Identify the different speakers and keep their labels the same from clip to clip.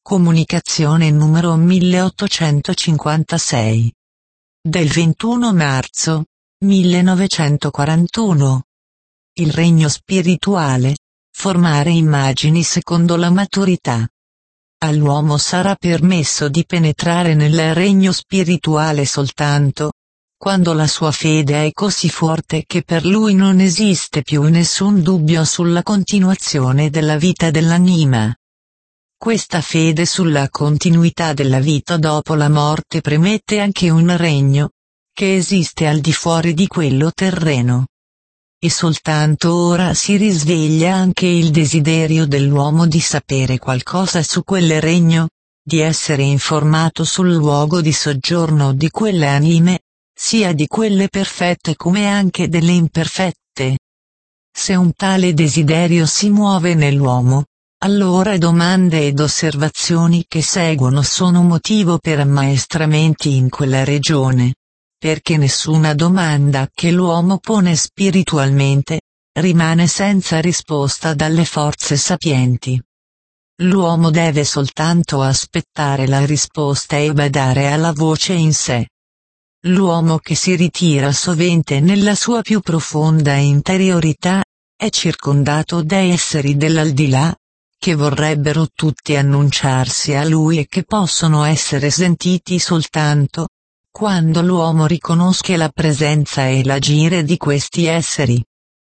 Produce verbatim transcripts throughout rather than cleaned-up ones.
Speaker 1: Comunicazione numero milleottocentocinquantasei. Del ventuno marzo millenovecentoquarantuno. Il regno spirituale. Formare immagini secondo la maturità. All'uomo sarà permesso di penetrare nel regno spirituale soltanto quando la sua fede è così forte che per lui non esiste più nessun dubbio sulla continuazione della vita dell'anima. Questa fede sulla continuità della vita dopo la morte premette anche un regno che esiste al di fuori di quello terreno. E soltanto ora si risveglia anche il desiderio dell'uomo di sapere qualcosa su quel regno, di essere informato sul luogo di soggiorno di quelle anime, sia di quelle perfette come anche delle imperfette. Se un tale desiderio si muove nell'uomo, allora domande ed osservazioni che seguono sono motivo per ammaestramenti in quella regione, perché nessuna domanda che l'uomo pone spiritualmente rimane senza risposta dalle forze sapienti. L'uomo deve soltanto aspettare la risposta e badare alla voce in sé. L'uomo che si ritira sovente nella sua più profonda interiorità è circondato da esseri dell'aldilà, che vorrebbero tutti annunciarsi a lui e che possono essere sentiti soltanto quando l'uomo riconosce la presenza e l'agire di questi esseri.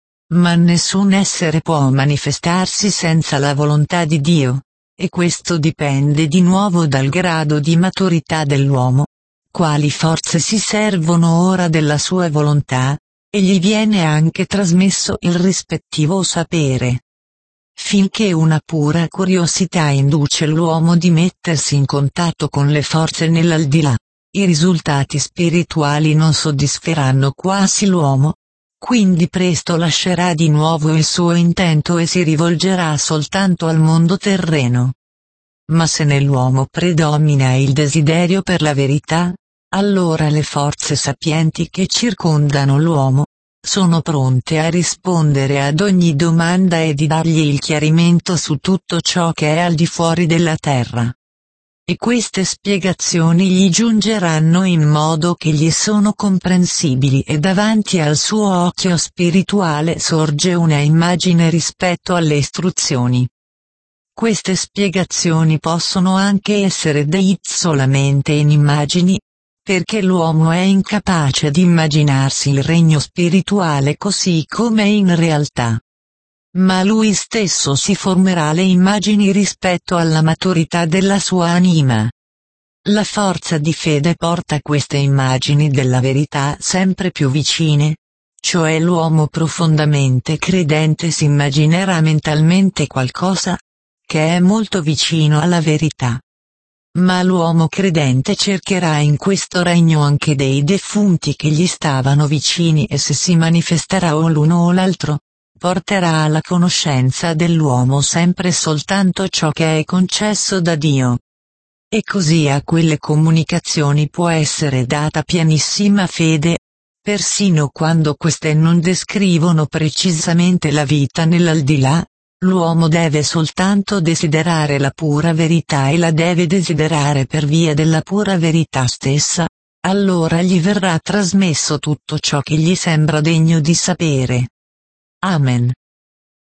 Speaker 1: Ma nessun essere può manifestarsi senza la volontà di Dio, e questo dipende di nuovo dal grado di maturità dell'uomo, quali forze si servono ora della sua volontà, e gli viene anche trasmesso il rispettivo sapere. Finché una pura curiosità induce l'uomo di mettersi in contatto con le forze nell'aldilà, i risultati spirituali non soddisferanno quasi l'uomo, quindi presto lascerà di nuovo il suo intento e si rivolgerà soltanto al mondo terreno. Ma se nell'uomo predomina il desiderio per la verità, allora le forze sapienti che circondano l'uomo sono pronte a rispondere ad ogni domanda e di dargli il chiarimento su tutto ciò che è al di fuori della terra. E queste spiegazioni gli giungeranno in modo che gli sono comprensibili e davanti al suo occhio spirituale sorge una immagine rispetto alle istruzioni. Queste spiegazioni possono anche essere dette solamente in immagini, perché l'uomo è incapace di immaginarsi il regno spirituale così come è in realtà. Ma lui stesso si formerà le immagini rispetto alla maturità della sua anima. La forza di fede porta queste immagini della verità sempre più vicine, cioè l'uomo profondamente credente si immaginerà mentalmente qualcosa che è molto vicino alla verità. Ma l'uomo credente cercherà in questo regno anche dei defunti che gli stavano vicini e se si manifesterà o l'uno o l'altro, porterà alla conoscenza dell'uomo sempre soltanto ciò che è concesso da Dio. E così a quelle comunicazioni può essere data pienissima fede, persino quando queste non descrivono precisamente la vita nell'aldilà. L'uomo deve soltanto desiderare la pura verità e la deve desiderare per via della pura verità stessa, allora gli verrà trasmesso tutto ciò che gli sembra degno di sapere. Amen.